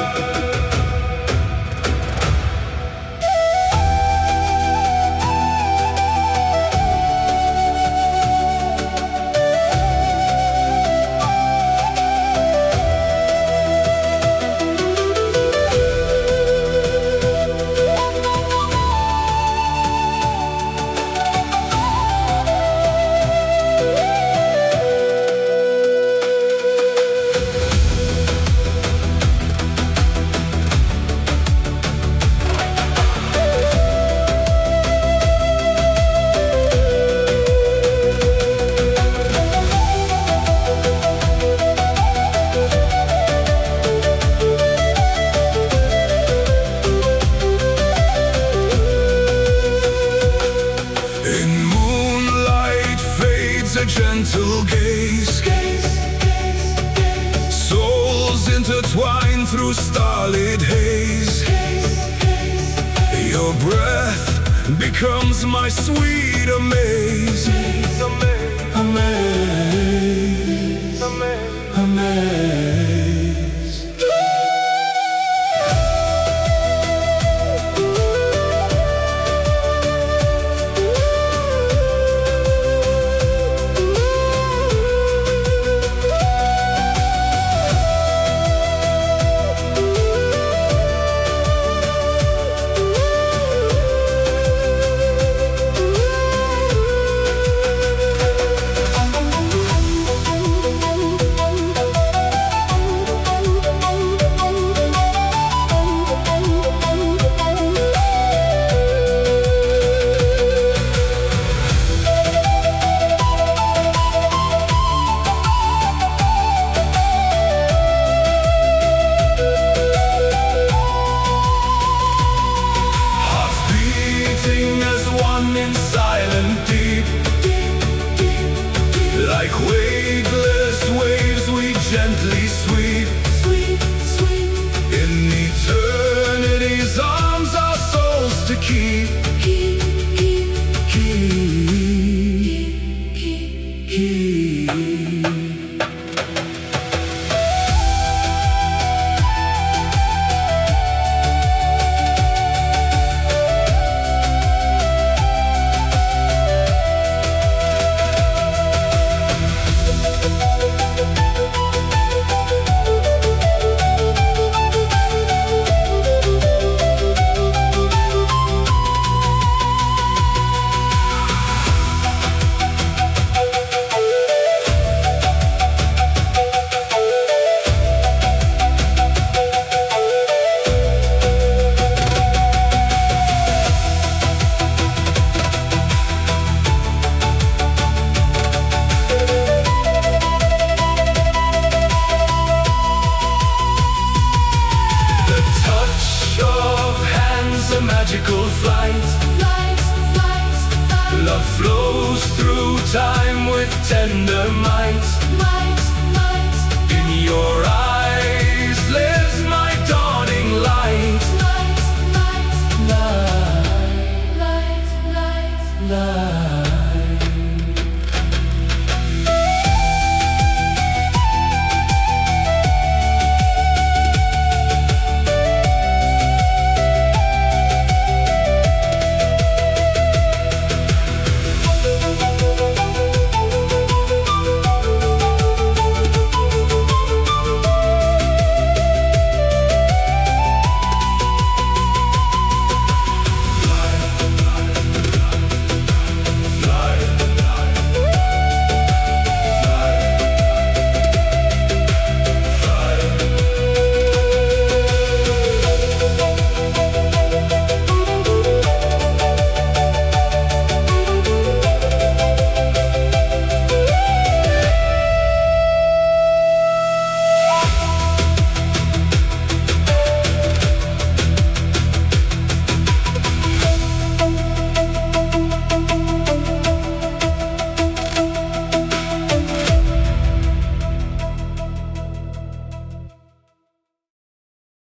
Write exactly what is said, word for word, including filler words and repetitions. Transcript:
A gentle gaze, gaze, gaze, gaze. Souls intertwined through starlit haze, haze, haze. Your breath becomes my sweet amaze, amaze, amaze, amaze, amaze. In silent deep, deep, deep, deep. Like weightless waves we gently sweep, sweep, sweep. In eternity's arms our souls to keep, keep, keep, keep, keep, keep, keep. A magical flight, flight, flight, flight. Love flows through time with tender might, might, might. In your eyes